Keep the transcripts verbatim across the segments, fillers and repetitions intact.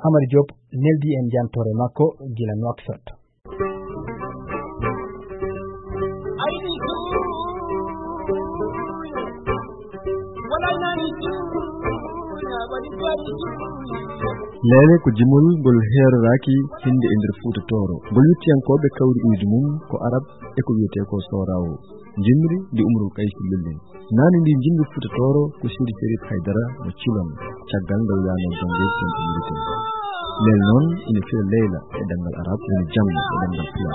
Amar Diop neldi en jantore makko gila Nouakchott. lele ko jimol gol herraki hinde e nder Fuuta Tooro gol yittiyankoɓe kawri indi mum ko arab e ko wiyete ko sorawo jimri di Umrul Kaysi Lellin nani ndi jimri Fuuta Tooro ko Sidi Serif Haydara mo Cilon caggal ngal yano jonge kento militen lel noon ina fiya leyla e dangal arab woni jamma e dangal pulaar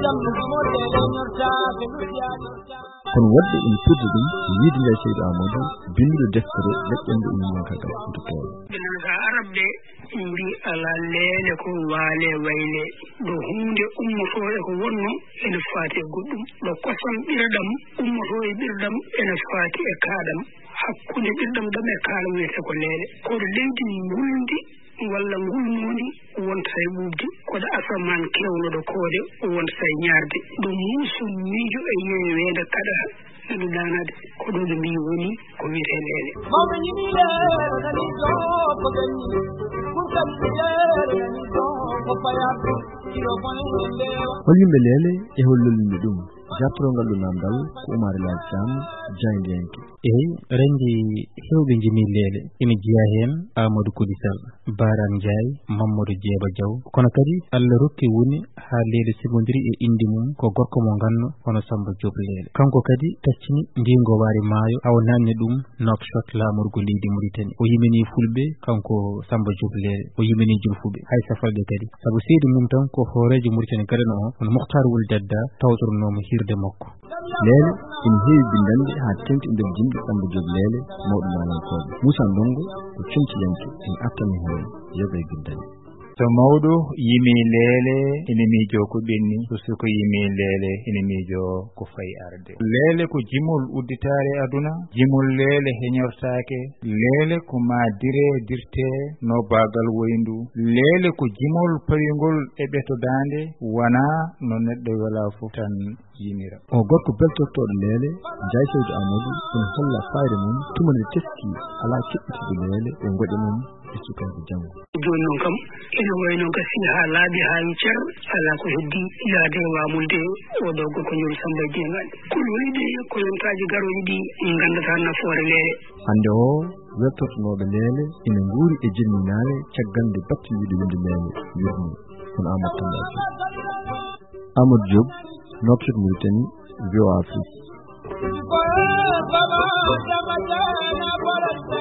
kono wadde ina pudde ɗum yiide nde Seydou Amadou bindude deftere leƴƴande ummankagal Fuuta Tooro arab de mbi ala leele ko waale wayle ɗo hunde ummotoo ko wonno ene faati e goɗɗum ɗo kosam ɓirɗam ummotoo e ɓirɗam ene faati e kaaɗam hakkunde ɓirɗam ɗam e kaala wiyete ko leele koɗo leydi ngulndi walla ngulmondi wonta e ɓuuɓde koɗo asaman kewnoɗo koode wonta e ñaarde ɗum muusu miijo e yeeyo weende kaɗa nanu daanade ko ɗo ɓe mbi woni ko wiyete leele mawɓe ñimi leere nani ɗo ko ɓenni ɓurtanɗi leere nani ɗo ko payatɗo kiro bonende hol yimɓe leele e hollolinde ɗum jattorongal ɗo namdal ko Oumar Elhadji Thiam jayndiyanke eyi rendi hewɓe jimi leele ina jiya hen Amadou Kody Sall Baram Ndiaye Mamadou Dieba Diaw kono kadi Allah rokki woni ha leele sigodiri e indi mum ko gorko mo ganno hono Samba Diop leele kanko kadi taccini ndingo waari maayo haw nanne ɗum Nouakchott lamorgo leydi Mauritanie o yimini fulɓe kanko Samba Diop leele o yimini julfuɓe hay safalɓe kadi saabu seydi mum tan ko horejo Mauritanie gadano o hono Moukhtar Wul Dadda tawtornomo hirde makko leele ina heewi bindande ha tengti nder jimɗi Samba Diop leele mawɗo manankoɓe Moussa Ndongo ko cumtiyanke ina attani hen yoga e bindande so mawɗo yimi leele ina miijo ko ɓenni so suko yimi leele ina miijo ko fayi arde leele ko jimol udditare aduna jimol leele heñortake leele ko ma dire dirte no bagal woyndu leele ko jimol pawigol e ɓetodande wona no neɗɗo wala fof tan yimira o gorko beltortoɗo leele Ndiaye Seydou Amadou ina holla fayre mum tumande teski ala keɓɓitiɗo leele e goɗe mum e sukaɓe janggo joni noon kam ene wayno gasi ha laaɓi ha cer ala ko heddi yaade wamulde oɗo gorko ñori Samba Diengane kono wayde ko yontaji garoji ɗi gandata nafoore leele hande o weltortonoɓe leele ina guuri e jemminare caggal nde battidiɗo winde leele yurmi kono Amadou Tamba Amadou Diop Nouakchott Mauritanie V O A Afrique